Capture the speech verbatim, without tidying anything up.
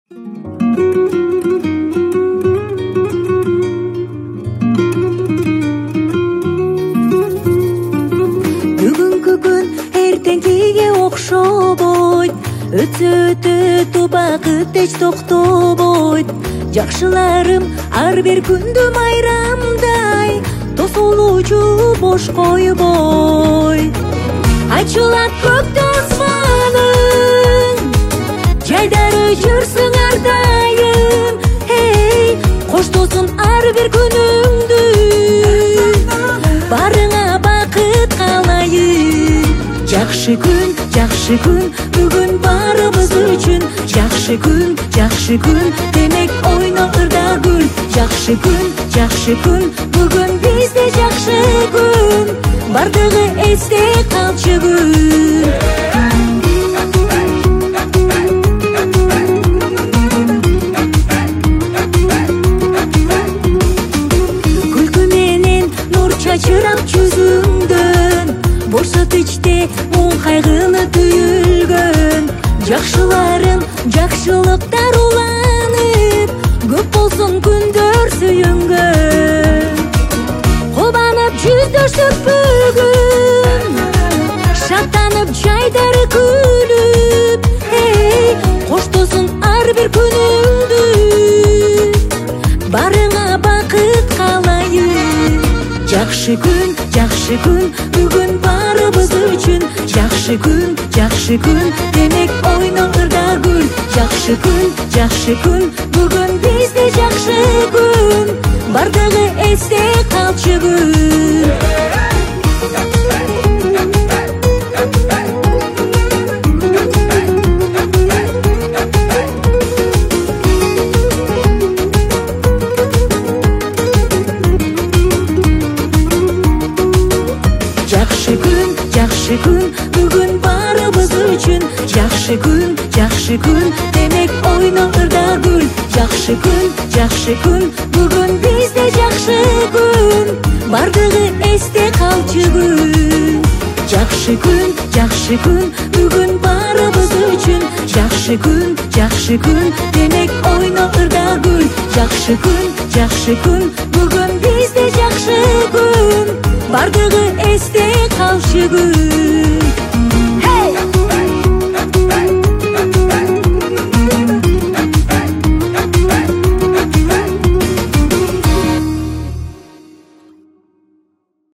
Бүгүнкү күн эртеңкиге окшобойт, өтө өтөт убакыт эч токтобойт. Жакшыларым ар бир күндү майрамдай, тосолуучу бош койбой. Ачылат көктө асманың, жайдары жүрсүң ар дайым. Эй, коштосун ар бир күнүңдү, барыңа бакыт каалайын. Жакшы күн, жакшы күн, бүгүн барыбыз үчүн. Жакшы күн, жакшы күн, демек ойно ырда гүл. Жакшы күн, жакшы күн, бүгүн бизде жакшы күн. Бардыгы эсте калчу күн. Күлкү менен нур чачырап жүзүңдөн, борсот ичте муң кайгыны түйүлгөн. Жакшыларым жакшылыктар уланып, көп болсун күндөр сүйүнгөн. Кубанып жүздөшүп бүгүн, шаттанып жайдары күлүп. Эй, коштосун ар бир күнүңдү, барыңа бакыт каалайын. Жакшы күн, жакшы күн, бүгүн барыбыз үчүн. Жакшы күн, жакшы күн, демек ойно ырда гүл. Жакшы күн, жакшы күн, бүгүн бизде жакшы күн. Бардыгы эсте калчу күн. Жакшы күн, жакшы күн, бүгүн барыбыз үчүн. Жакшы күн, жакшы күн, демек ойно ырда гүл. Жакшы күн, жакшы күн, бүгүн бизде жакшы күн. Бардыгы эсте калчу күн. Жакшы күн, жакшы күн, бүгүн барыбыз үчүн. Жакшы күн, жакшы күн, демек ойно ырда гүл. Жакшы күн, жакшы күн, бүгүн бизде жакшы күн. Бардыгы эсте калчу күн.